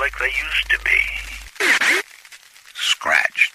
like they used to be. Scratched.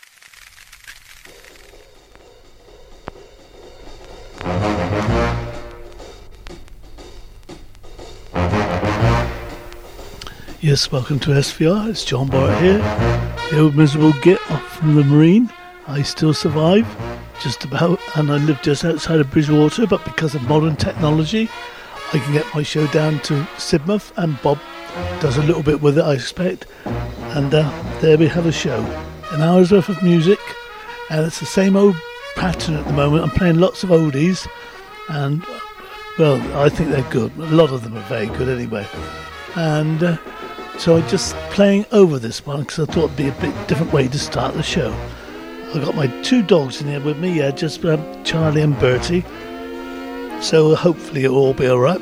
Yes, welcome to SVR. It's John Barrett here. The old miserable git off from the Marine. I still survive, just about, and I live just outside of Bridgewater, but because of modern technology, I can get my show down to Sidmouth, and Bob does a little bit with it, I expect. And there we have a show. An hour's worth of music, and it's the same old pattern at the moment. I'm playing lots of oldies, and, well, I think they're good. A lot of them are very good anyway. And so I'm just playing over this one because I thought it'd be a bit different way to start the show. I've got my two dogs in here with me, just Charlie and Bertie. So hopefully it'll all be alright.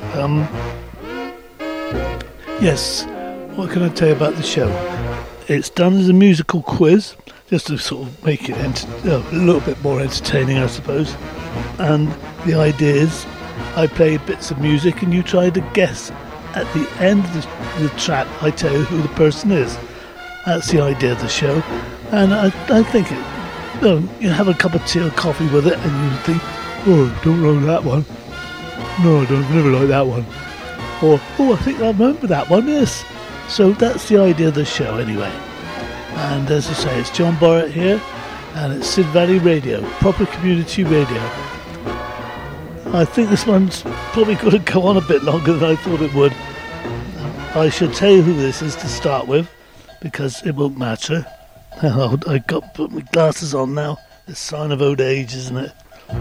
Yes, what can I tell you about the show? It's done as a musical quiz, just to sort of make it a little bit more entertaining, I suppose. And the idea is I play bits of music and you try to guess. At the end of the track, I tell you who the person is. That's the idea of the show. And I think you have a cup of tea or coffee with it, and you think, oh, don't like that one. No, I don't never like that one. Or, oh, I think I remember that one, yes. So that's the idea of the show, anyway. And as I say, it's John Barrett here, and it's Sid Valley Radio, proper community radio. I think this one's probably going to go on a bit longer than I thought it would. I should tell you who this is to start with, because it won't matter. I got to put my glasses on now. It's a sign of old age, isn't it?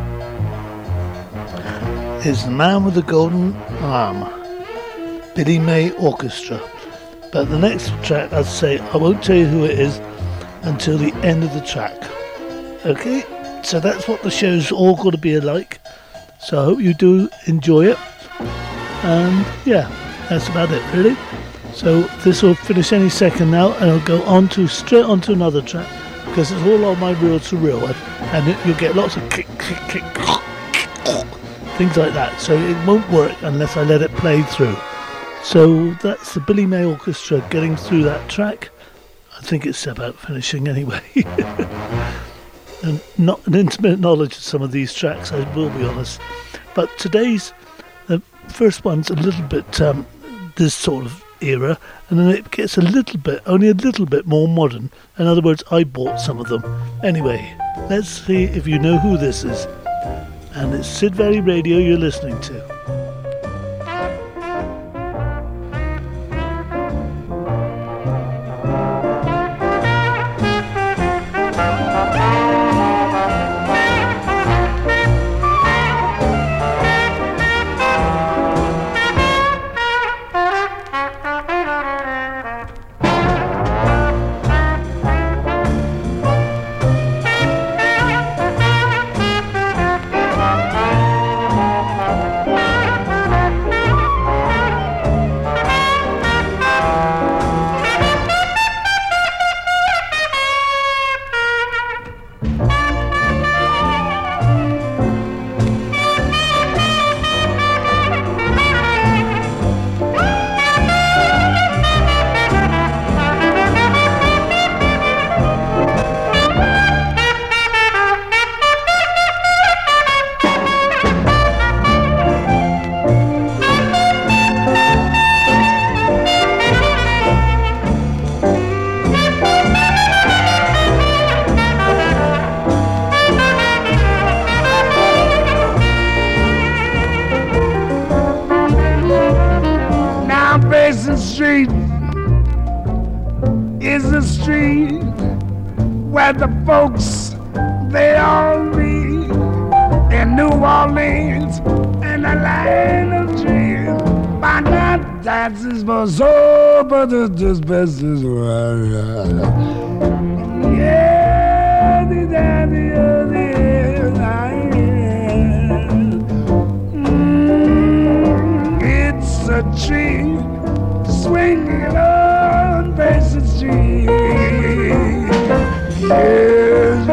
It's the Man with the Golden Arm, Billy May Orchestra. But the next track, I'd say, I won't tell you who it is until the end of the track. Okay? So that's what the show's all going to be like. So I hope you do enjoy it. And yeah, that's about it, really. So this will finish any second now, and I'll go straight on to another track, because it's all on my reel-to-reel, and you'll get lots of click, click, click, things like that. So it won't work unless I let it play through. So that's the Billy May Orchestra getting through that track. I think it's about finishing anyway. And not an intimate knowledge of some of these tracks, I will be honest. But today's, the first one's a little bit this sort of era, and then it gets only a little bit more modern. In other words, I bought some of them. Anyway, let's see if you know who this is. And it's Sid Valley Radio you're listening to. Street is the street where the folks, they all meet in New Orleans in a line of dreams. By night, that's is for soul, but it's just best as well. Yeah, the daddy of the it's a tree swinging on Basin Street. Yes,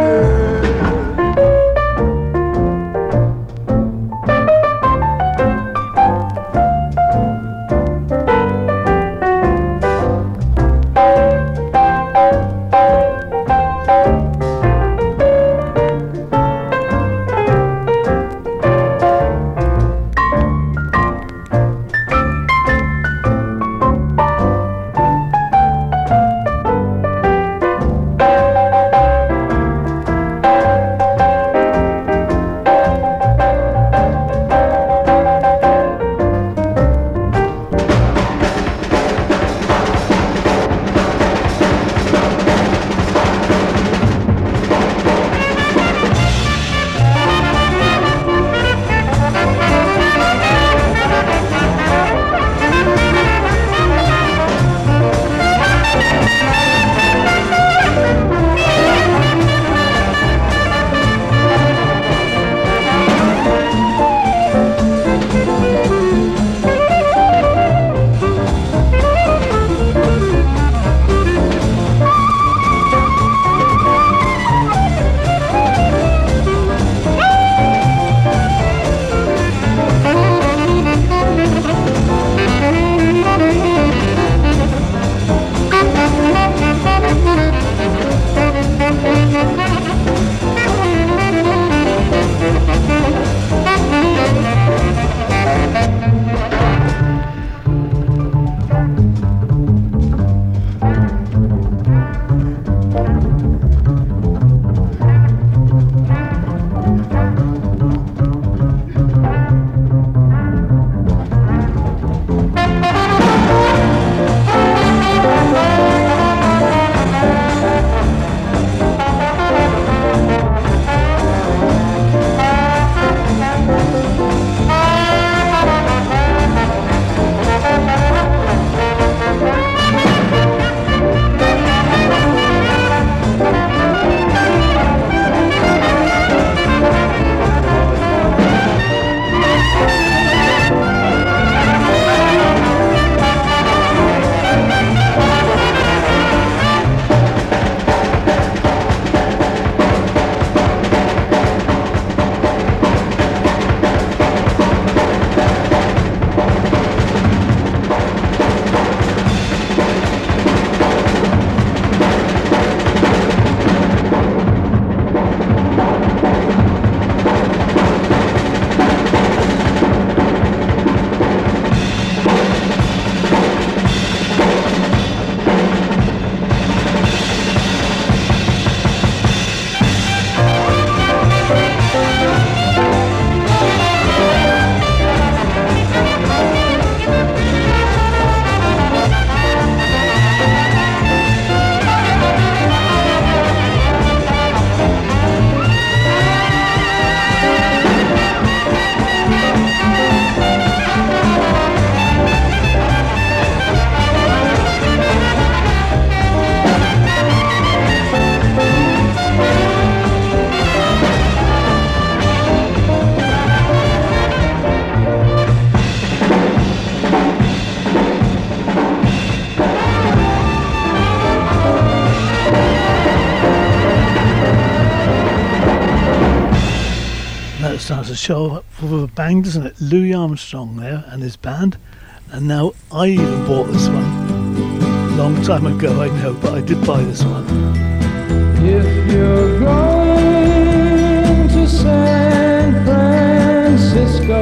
starts the show up with a bang, doesn't it? Louis Armstrong there and his band. And now I even bought this one. Long time ago, I know, but I did buy this one. If you're going to San Francisco,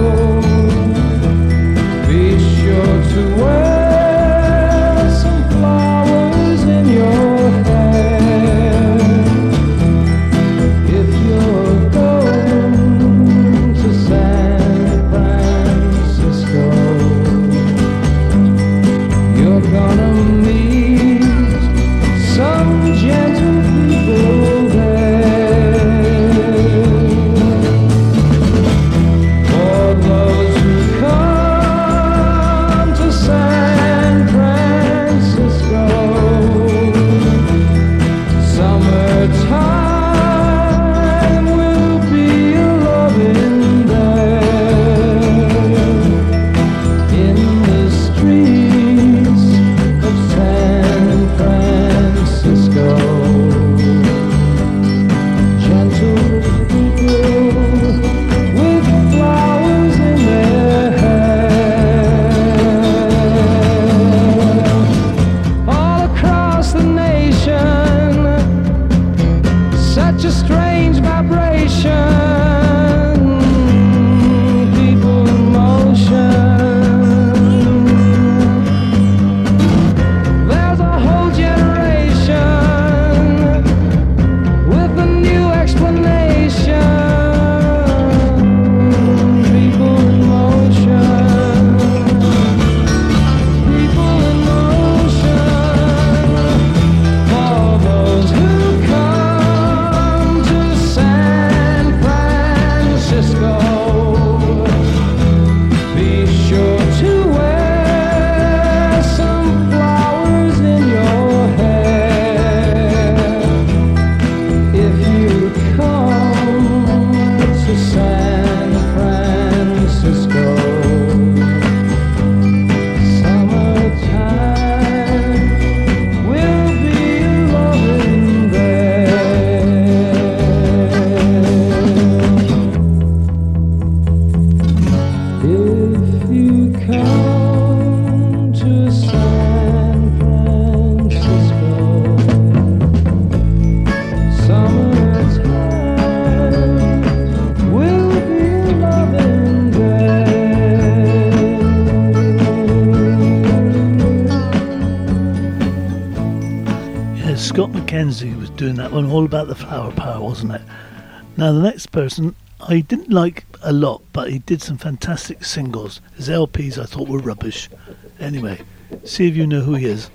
be sure to wear some flowers in your hair. If you're going to San Francisco, you're gonna meet some gentle people there. For those who come to San Francisco, summertime will be a loving there. In the streets of San Francisco, gentle people with flowers in their hair. All across the nation, such a strange vibration, people in motion. There's a whole generation with a new explanation. People in motion. People in motion. For those who come to San Francisco, be sure to wear some flowers in your hair. If you come to San Francisco, summertime will be loving there. If you come to San Francisco, summertime will be loving there. Yeah, Scott McKenzie was doing that one, all about the flower power, wasn't it? Now the next person I didn't like a lot, but he did some fantastic singles. His LPs I thought were rubbish. Anyway, see if you know who he is.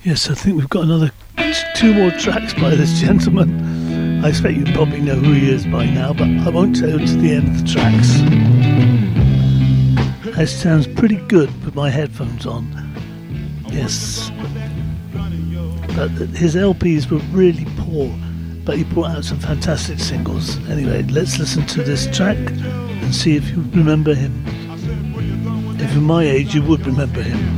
Yes, I think we've got another two more tracks by this gentleman. I expect you probably know who he is by now, but I won't tell you to the end of the tracks. It sounds pretty good with my headphones on. Yes. But his LPs were really poor, but he brought out some fantastic singles. Anyway, let's listen to this track and see if you remember him. If you're my age, you would remember him.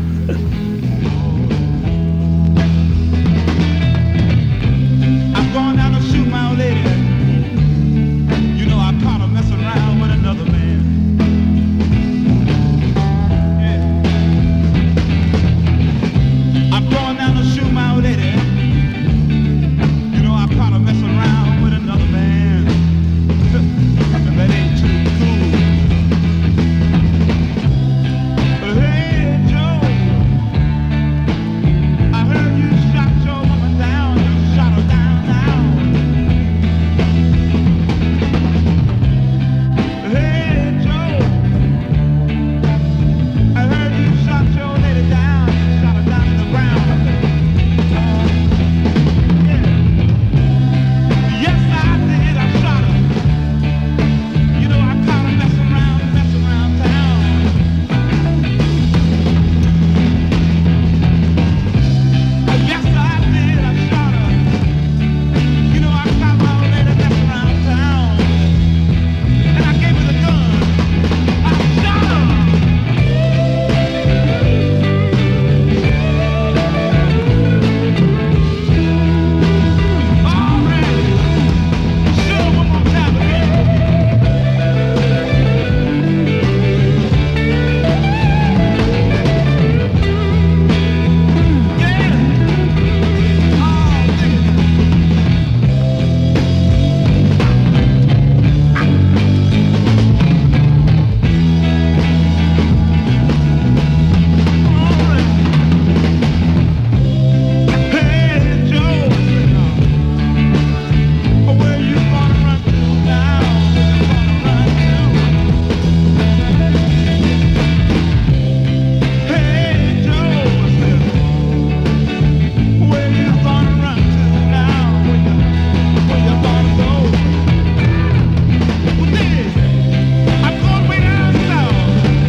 I'm going down to shoot my old lady. You know I caught her messing around with another man. Yeah. I'm going down to shoot my old lady. You know I caught her messing around with another man. And that ain't too cool. Hey Joe, I heard you shot your woman down. You shot her down. Hey Joe, I heard you shot your lady down. You shot her down in the ground. Yeah. Yes, I did. I shot her. You know I caught her messing around town. Yes, I did. I shot her. You know I caught my old lady messing around town. And I gave her the gun. I shot her. All right. Show 'em one more time again. Yeah. Oh, nigga. Hey Joe, where you gonna run to now? Where you gonna run to? Hey Joe, where you gonna run to now? Where you gonna go? Well, this, I'm going way down south,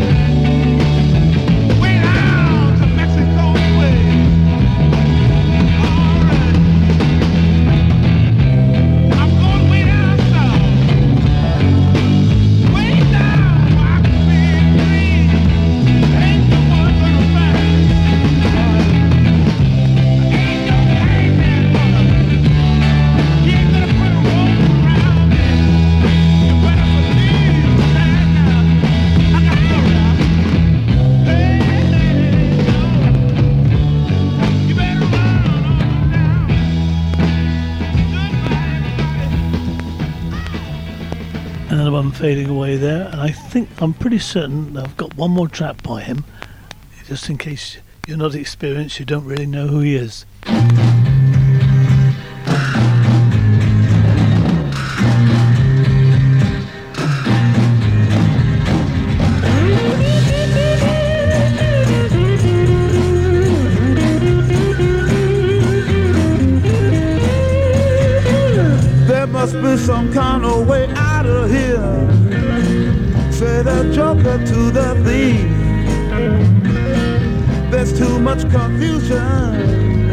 way down to Mexico way. Alright, I'm going way down south, way down where I can see green. Ain't no one gonna find me. Ain't no hangman gonna. He ain't gonna put a rope around me. You better believe that now. I got to go now. Hey, you better run on now. Goodbye, everybody. Another one fading away there, and I think I'm pretty certain that I've got one more track by him. Just in case you're not experienced, you don't really know who he is. There must be some kind of way out of here. Say the joker to the thief. There's too much confusion.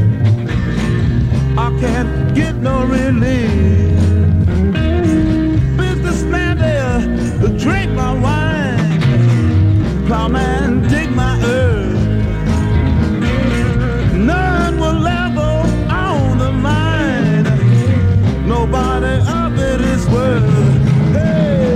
I can't get no relief. Businessman there, drink my wine. Plowman, dig my earth. None will ever own the line. Nobody of it is worth. Hey.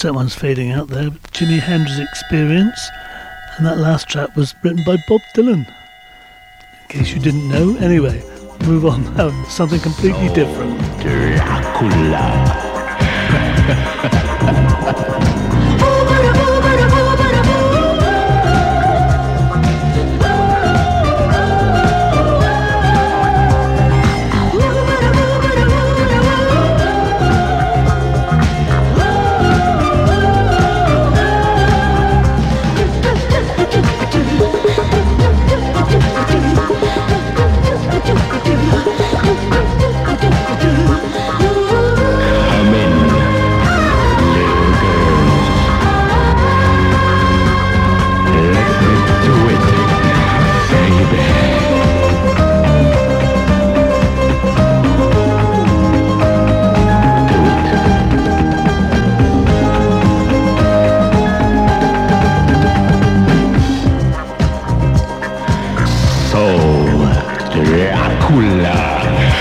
cassette one's fading out there. Jimi Hendrix Experience, and that last track was written by Bob Dylan. In case you didn't know. Anyway, move on now. Something completely different. Dracula. Come in, little girls. Let me do it, baby. Do it. So, Dracula.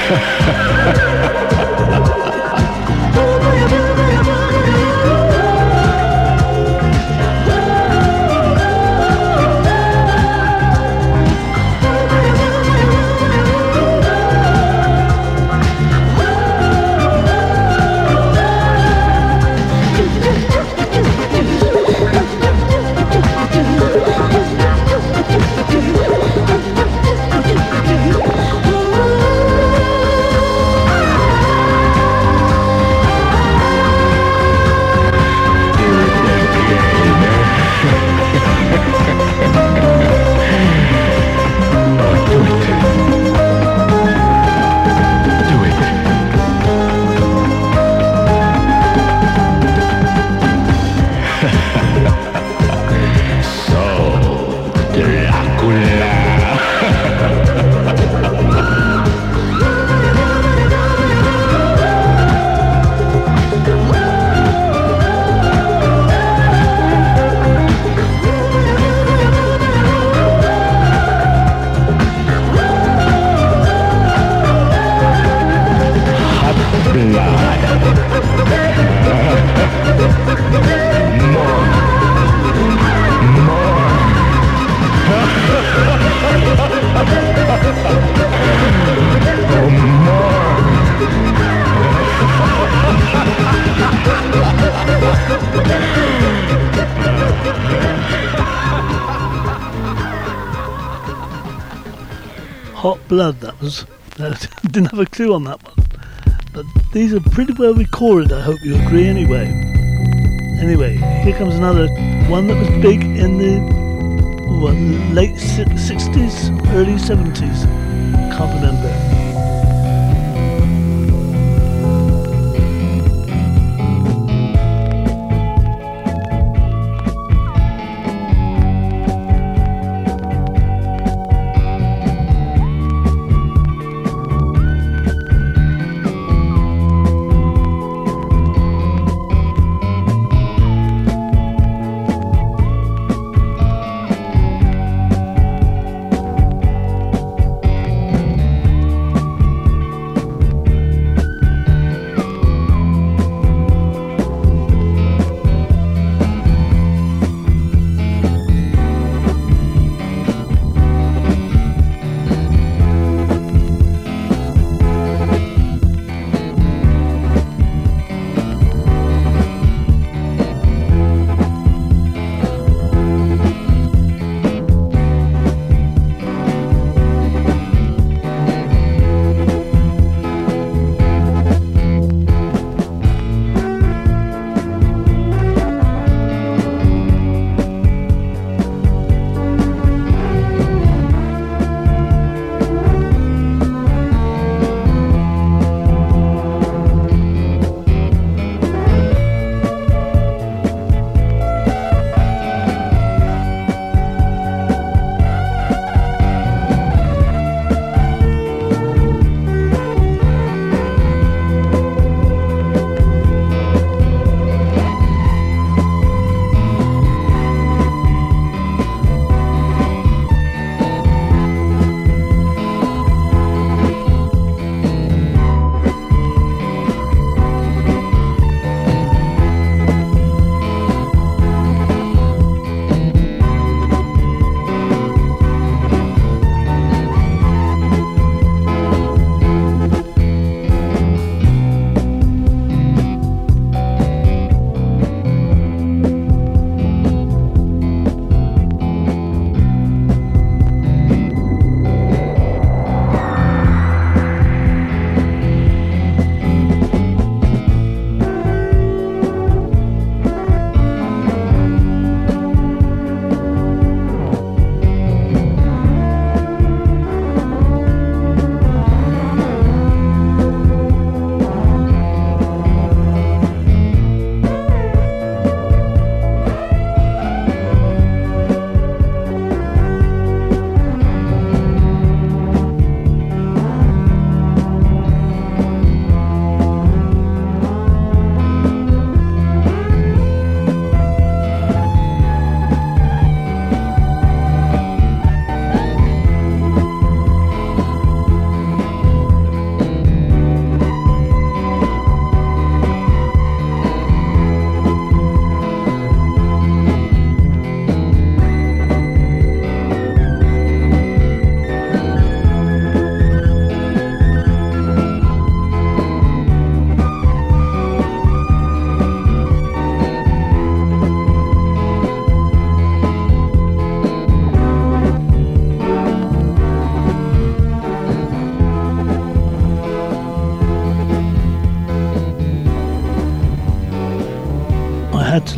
Hot Blood, that was. I didn't have a clue on that one. But these are pretty well recorded, I hope you agree anyway. Anyway, here comes another one that was big in the late 60s, early 70s. Can't remember.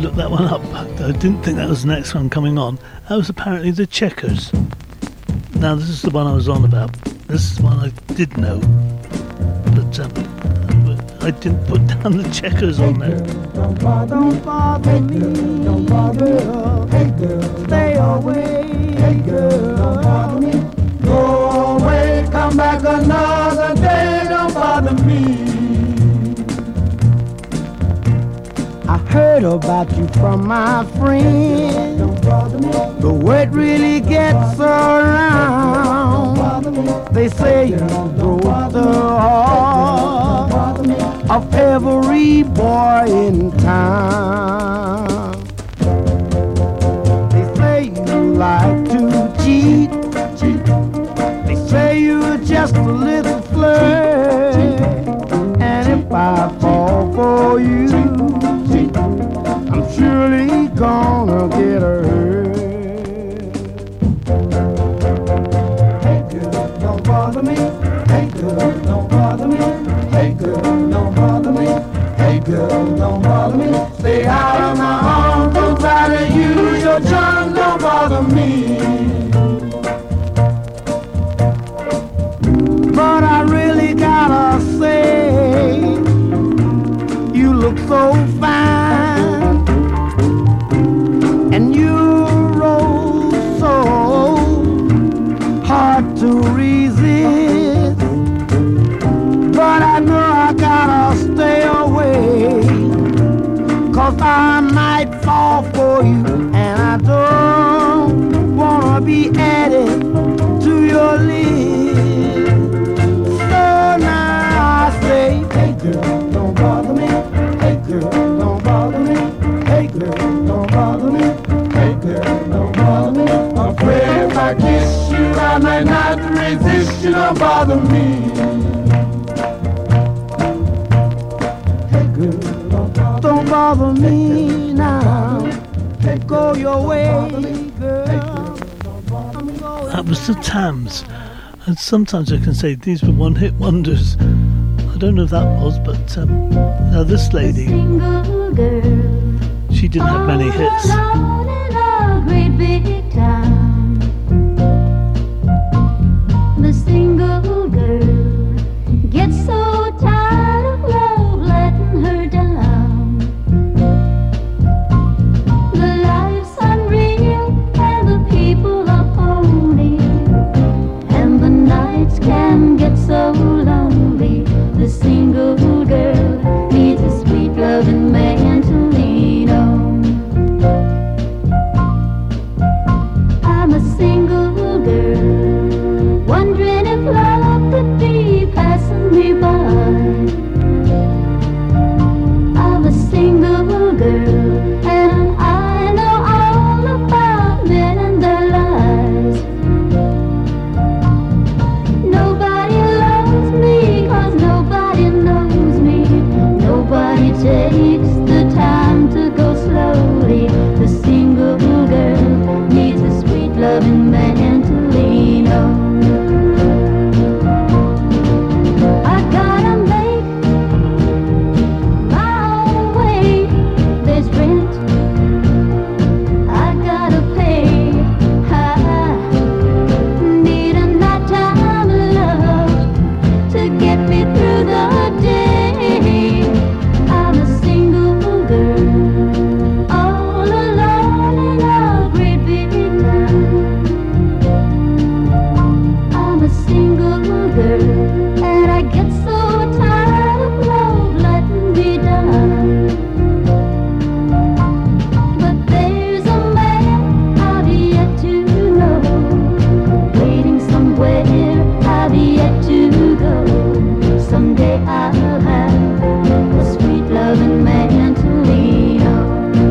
look that one up. I didn't think that was the next one coming on. That was apparently the Checkers. Now this is the one I was on about. This is one I did know, but I didn't put down the Checkers on there. Don't bother me, don't bother girl. Hey girl, stay away. Hey girl, don't bother me. Go away, come back another day. Don't bother me. I heard about you from my friend. Don't bother me. The word really gets around. Don't bother me. They say you broke the heart of every boy in town. They say you like to cheat. They say you're just a little flirt. And if I fall for you, I'm surely gonna get hurt. Hey girl, don't bother me. Hey girl, don't bother me. Hey girl, don't bother me. Hey girl, don't bother me. Stay out of my arms. Don't try to use your charm. Don't bother me. But I really gotta say, you look so fine, and you roll so hard to resist. But I know I gotta stay away, 'cause I might fall for you, and I don't wanna be added to your list. So now I say, hey girl, don't bother me. Hey girl, don't bother me. Hey girl, don't bother me. Hey girl, don't bother me. I'm afraid if I kiss you, I might not resist you. Don't bother me. Hey girl, don't bother me now. Go your way, girl. That was the Tams, and sometimes I can say these were one-hit wonders. I don't know if that was, but now this lady, Single girl, she didn't have many hits. all alone in a great big town. The single girl gets so tired of love letting her down. The life's unreal and the people are phony, and the nights can get so lonely. The single girl needs a sweet loving man to lean on. I'm a single girl, wondering if love could be passing me by. I'm a single girl, and I know all about men and their lies. Nobody loves me 'cause nobody knows me. Nobody takes the time to go slowly. The single girl needs a sweet loving man to lean on. I gotta make my own way. There's rent I gotta pay. I need a nighttime love to get me through the day. I'm a single girl, all alone in a great big town. I'm a single girl, and I get so tired of love letting me down. But there's a man I've yet to know, waiting somewhere I've yet to go. Someday I'll have a sweet loving man to lean on.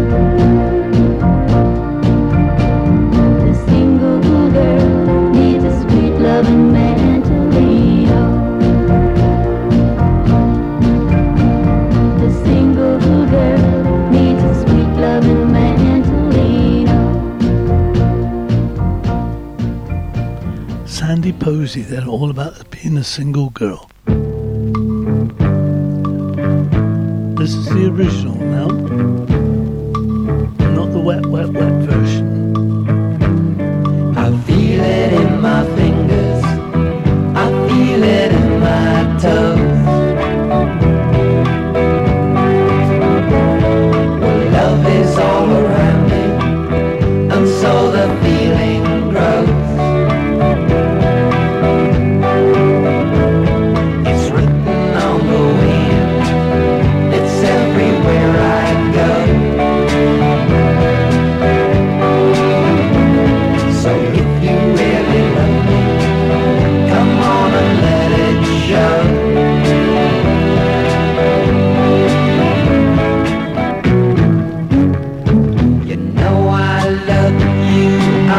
The single girl needs a sweet loving man to lean on. The single girl needs a sweet loving man to lean on. Sandy Posey, they're all about being a single girl. This is the original now.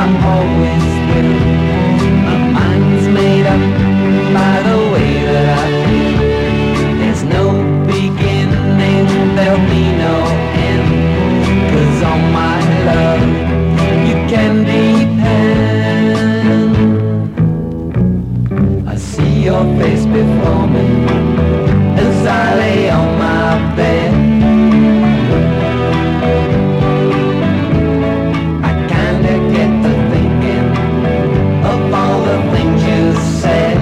I always will. My mind's made up by the way that I feel. There's no beginning, there'll be no end. 'Cause on my love you can depend. I see your face before me as I lay on my bed. I kinda get to thinking of all the things you said.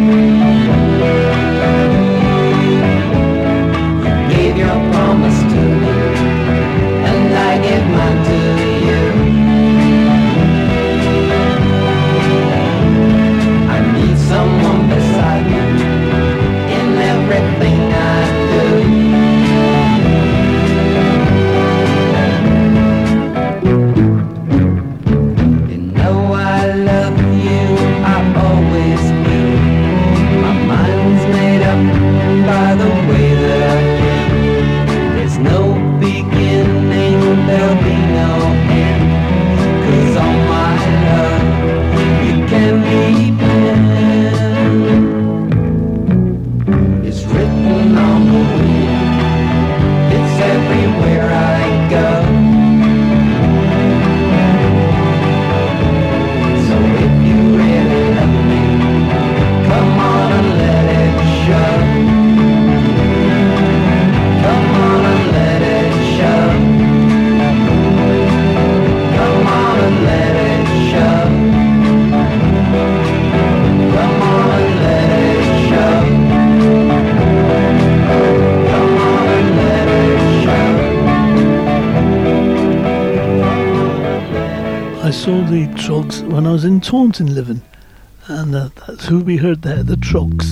You gave your promise to me, and I gave mine to you. I need someone beside me in everything I do. You know I love you, I always will. My mind's made up by the way that I feel. There's no beginning, there'll be no end. 'Cause on my love you can depend. It's written on the wind, it's everywhere I go. So if you really love me, come on and let it show. Come on and let it show. Come on and let it show. Come on and let it show. Come on and let it show. I saw the Trogs when I was in Taunton living, and that's who we heard there, the Trogs.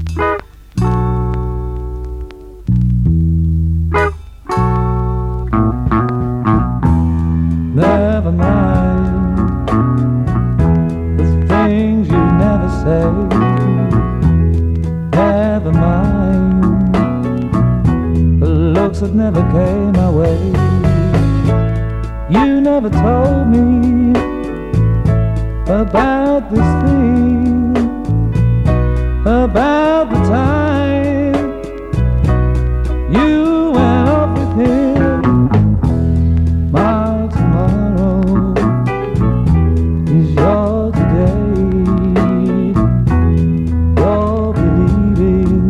Never mind the things you never say. Never mind the looks that never came my way. You never told me about this thing, about the time you went off with him. My tomorrow is your today. You're believing,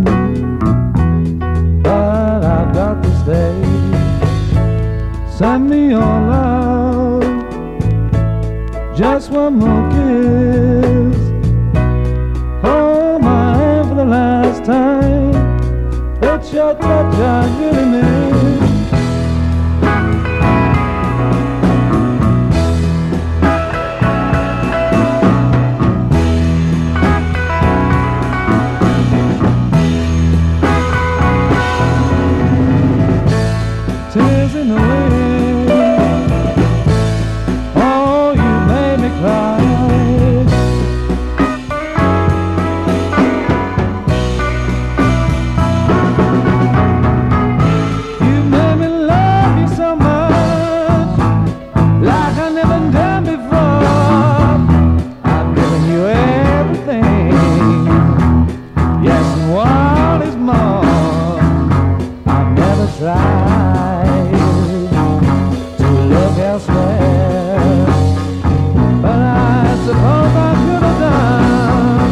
but I've got to stay. Send me your love, just one more kiss. Hold my hand for the last time. It's your touch I really miss. Tears in the wind. Oh, you made me cry. You made me love you so much, like I never done before. I've given you everything, yes, and what is more, I've never tried to look elsewhere, but I suppose I could have done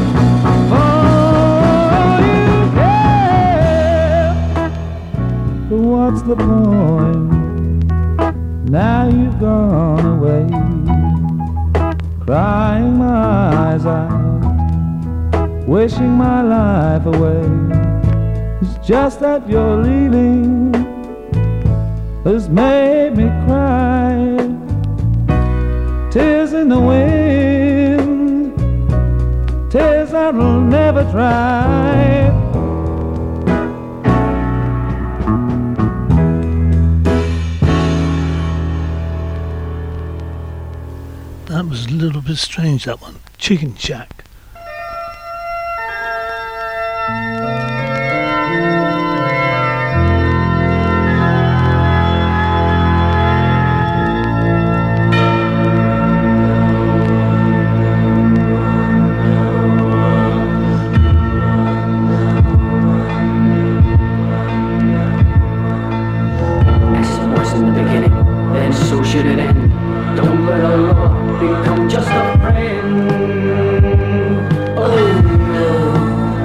for you, yeah. But what's the point? Now you've gone away, crying my eyes out, wishing my life away. It's just that you're leaving has made me cry. Tears in the wind, tears that will never dry. That was a little bit strange, that one. Chicken Shack. become just a friend. Oh no.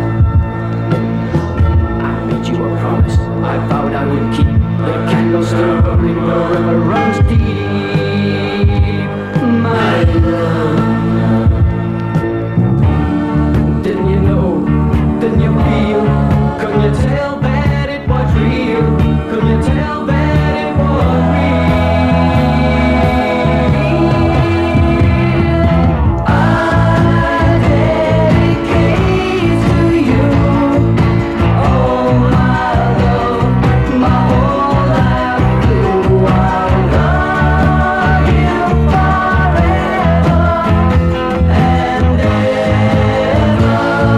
I made you a promise I vowed I would keep. The candle still burning, the river runs deep. My love. Didn't you know? Didn't you feel? Couldn't you tell that it was real? Couldn't you tell that it was real? I dedicate to you all my love, my whole life through. I love you forever and ever.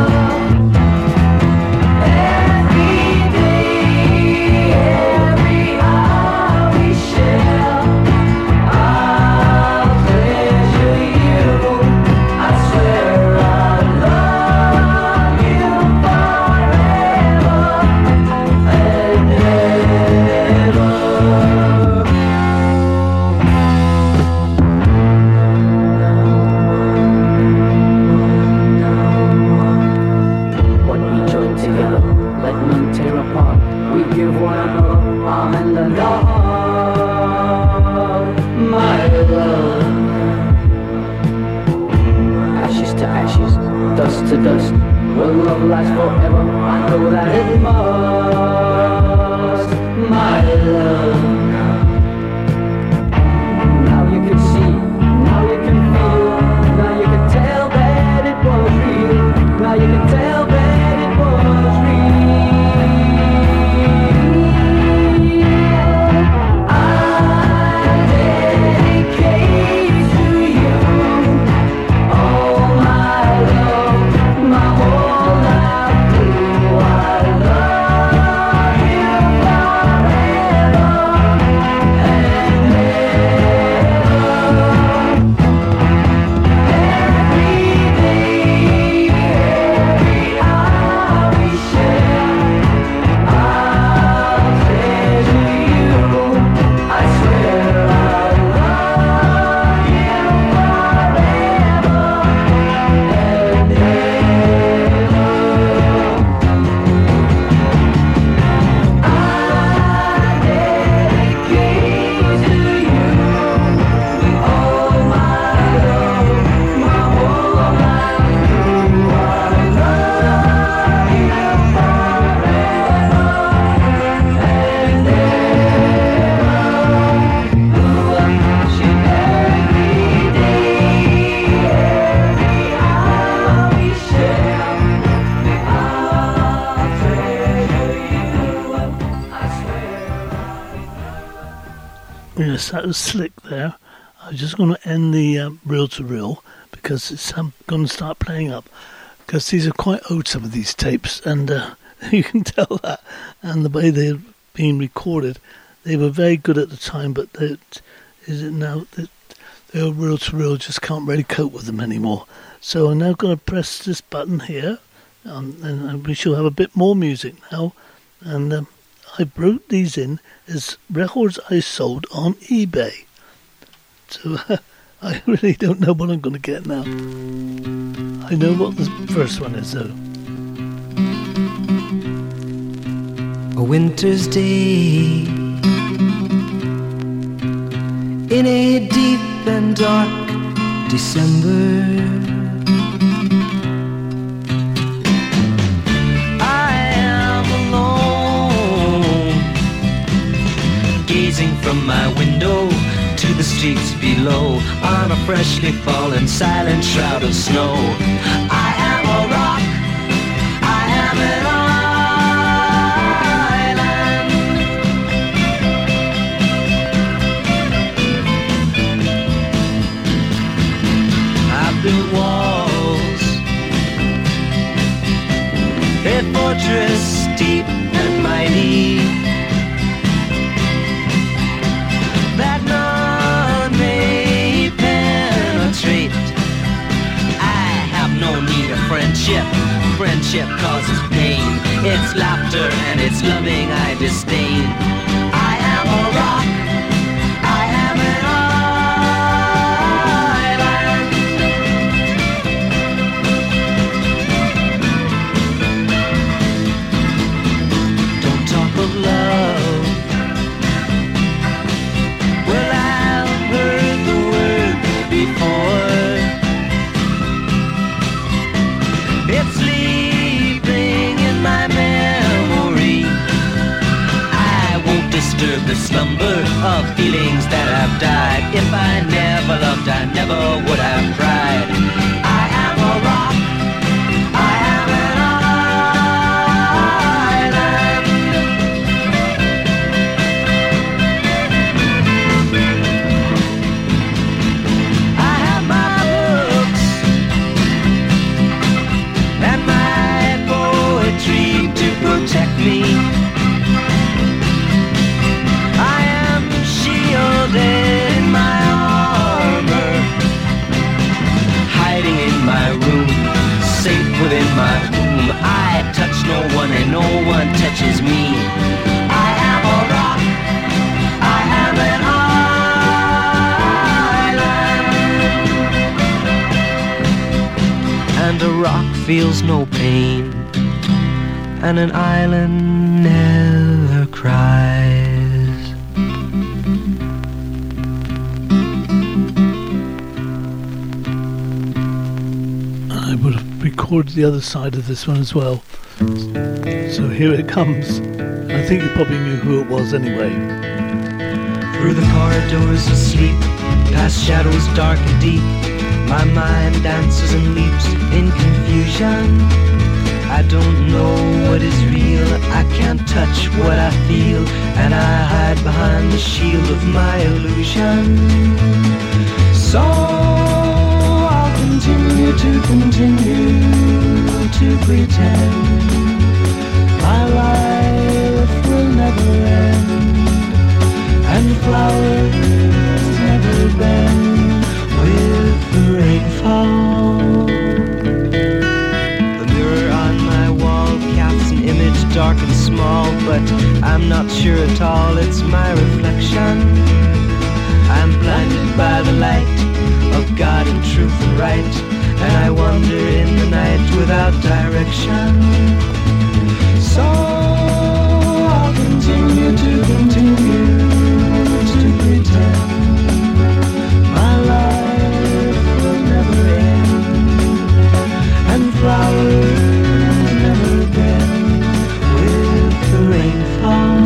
Every day, every hour we share, I'll treasure you. I swear I love you forever and ever. What we join together, let none tear apart. We give one another our hand and our heart. My love. Ashes to ashes, dust to dust. Will love last forever? I know that it must. My love. Now you can see, now you can feel, now you can tell that it was real. Now you can tell that it was real. I dedicate to you all my love, my whole life through. I love you forever and ever. Every day, every hour we share, I'll treasure you. I swear I love you forever and ever. I dedicate to you all my love, my whole life through. I love you forever and ever. Every day, every hour we share, I'll treasure you. I swear. Yes, that was slick there. I'm just going to end the reel to reel because it's going to start playing up. Because these are quite old, some of these tapes, and you can tell that. And the way they're being recorded, they were very good at the time, but is it now that the reel to reel just can't really cope with them anymore. So I'm now going to press this button here, and we shall have a bit more music now. And I wrote these in as records I sold on eBay. So I really don't know what I'm going to get now. I know what the first one is though. A winter's day in a deep and dark December, I am alone, gazing from my window to the streets below on a freshly fallen silent shroud of snow. I am a rock, I am an island. I built walls, a fortress deep and mighty, that none may penetrate. I have no need of friendship. Friendship causes pain. It's laughter and it's loving I disdain. I am a rock, I am an island. never would have cried. I am a rock, I am an island. I have my books and my poetry to protect me. I am shielded in my armor, hiding in my room, safe within my womb. I touch no one and no one touches me. I am a rock, I am an island. And a rock feels no pain, and an island never cries. I would have recorded the other side of this one as well. So here it comes. I think you probably knew who it was anyway. Through the corridors of sleep, past shadows dark and deep, my mind dances and leaps in confusion. I don't know what is real, I can't touch what I feel, and I hide behind the shield of my illusion. So I'll continue to pretend my life will never end, and flowers never bend with the rainfall. The mirror on my wall casts an image dark and small, but I'm not sure at all it's my reflection. I'm blinded by the light of God and truth and right, and I wander in the night without direction. So I'll continue to pretend my life will never end, and flowers never bend with the rainfall.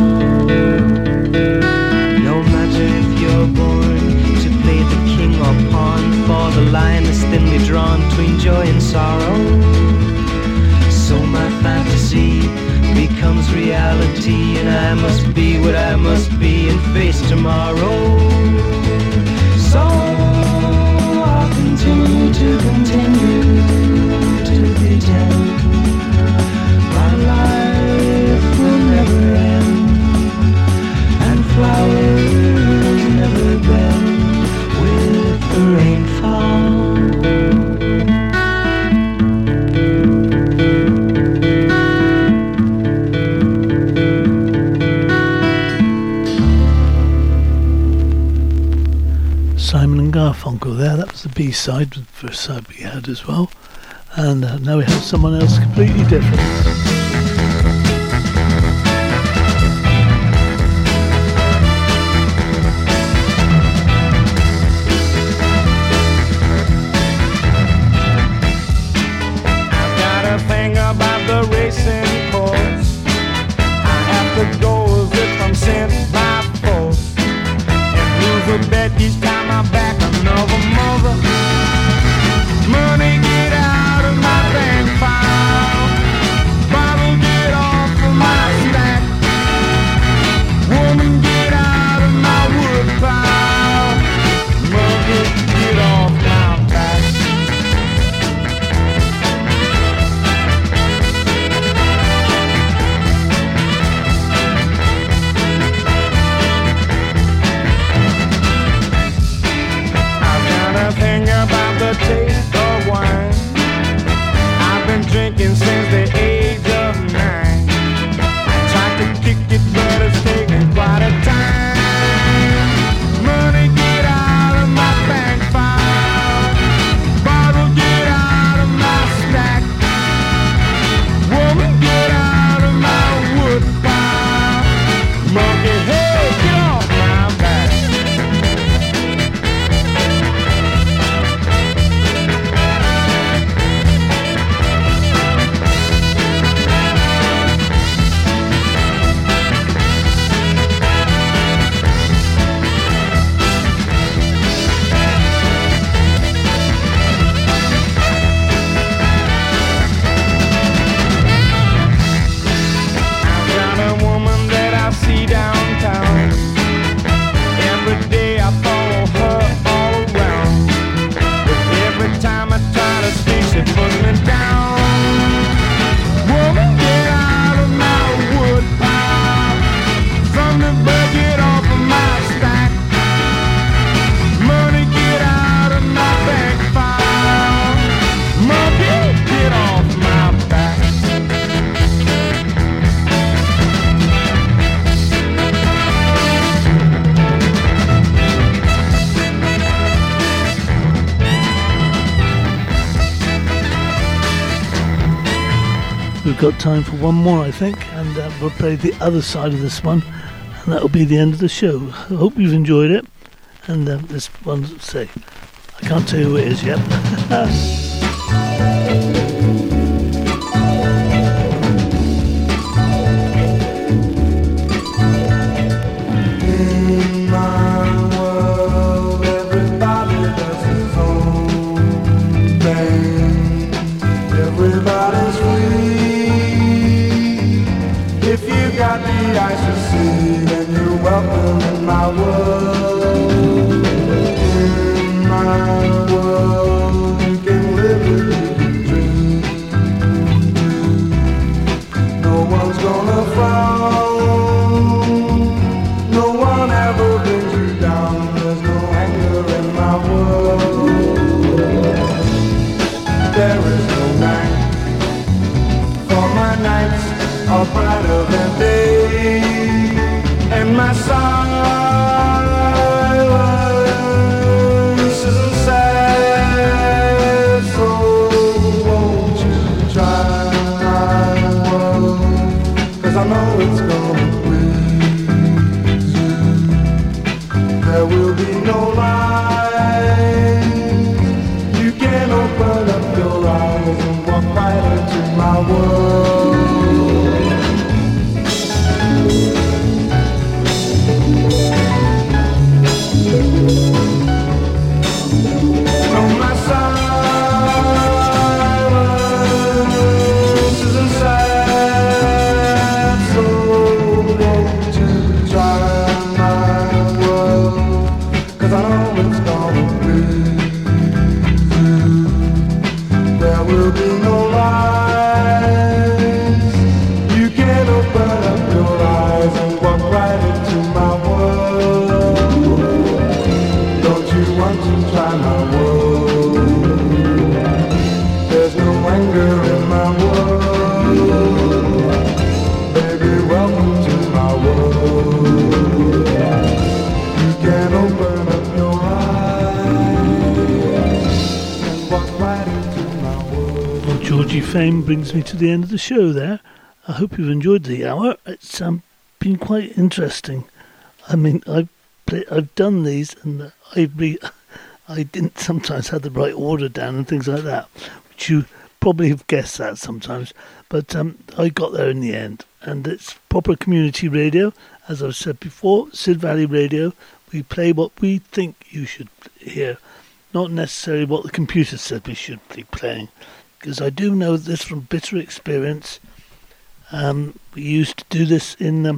No matter if you're born to play the king or pawn, for the line is thinly drawn between joy and sorrow. So my fantasy becomes reality, and I must be what I must be and face tomorrow. So I'll continue to pretend my life will never end, and flowers never bend with the rainfall. Simon and Garfunkel there. That was the B-side, the first side we had as well. And now we have someone else completely different. I've got a thing about the racing course. I have to go as if I'm sent by force, and lose a bet each time I back another mother. Money get out of my bank file. Bother we've got time for one more, I think, and we'll play the other side of this one, and that'll be the end of the show. I hope you've enjoyed it, and this one, say, I can't tell you who it is yet. Everybody's free. If you got the eyes to see, then you're welcome in my world. In my world, you can live if you can dream. No one's gonna frown. No one ever brings you down. There's no anger in my world. There is no night. For my nights are brighter than day, and my silence isn't sad. So won't you try my world? 'Cause I know it's gonna please you. There will be no lies. You can open up your eyes and walk right into my world. No, my silence isn't sad, so won't you try my world? 'Cause I know it's gonna please you. There will be no lies. You can open up your eyes and walk right into my world. Don't you want to try my world? There's no anger in my world. Baby, welcome to my world. You can open up your eyes and walk right into my world. Well, Georgie Fame brings me to the end of the show there. I hope you've enjoyed the hour. It's been quite interesting. I mean, I've done these, and I didn't sometimes have the right order down and things like that, which you probably have guessed that sometimes. But I got there in the end, and it's proper community radio, as I've said before. Sid Valley Radio. We play what we think you should hear, not necessarily what the computer said we should be playing. Because I do know this from bitter experience. We used to do this in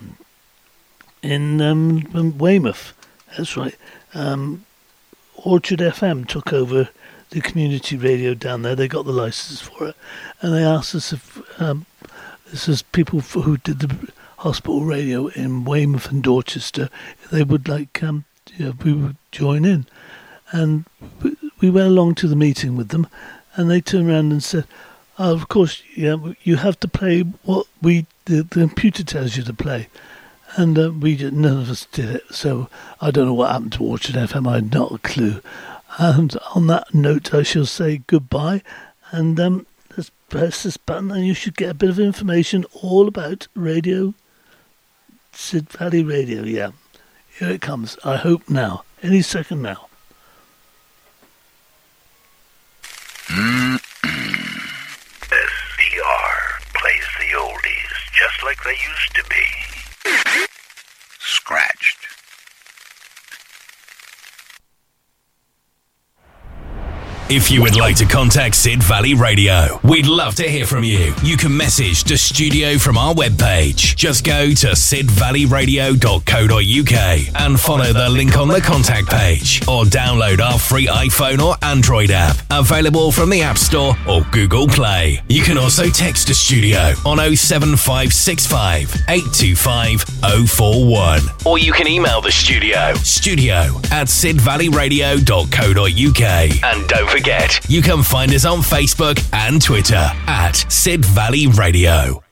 Weymouth. That's right. Orchard FM took over the community radio down there. They got the license for it, and they asked us if this is people who did the hospital radio in Weymouth and Dorchester. If they would like, we would join in, and we went along to the meeting with them, and they turned around and said, "Oh, of course, yeah, you have to play what the computer tells you to play." And none of us did it, so I don't know what happened to Orchard FM. I had not a clue. And on that note, I shall say goodbye, and let's press this button, and you should get a bit of information all about radio, Sid Valley Radio. Yeah, here it comes. I hope now, any second now. SPR plays the oldies just like they used to be. Scratched. If you would like to contact Sid Valley Radio, we'd love to hear from you. You can message the studio from our webpage. Just go to sidvalleyradio.co.uk and follow the link on the contact page, or download our free iPhone or Android app, available from the App Store or Google Play. You can also text the studio on 07565 825 041, or you can email the studio @sidvalleyradio.co.uk. And don't forget, you can find us on Facebook and Twitter @Sid Valley Radio.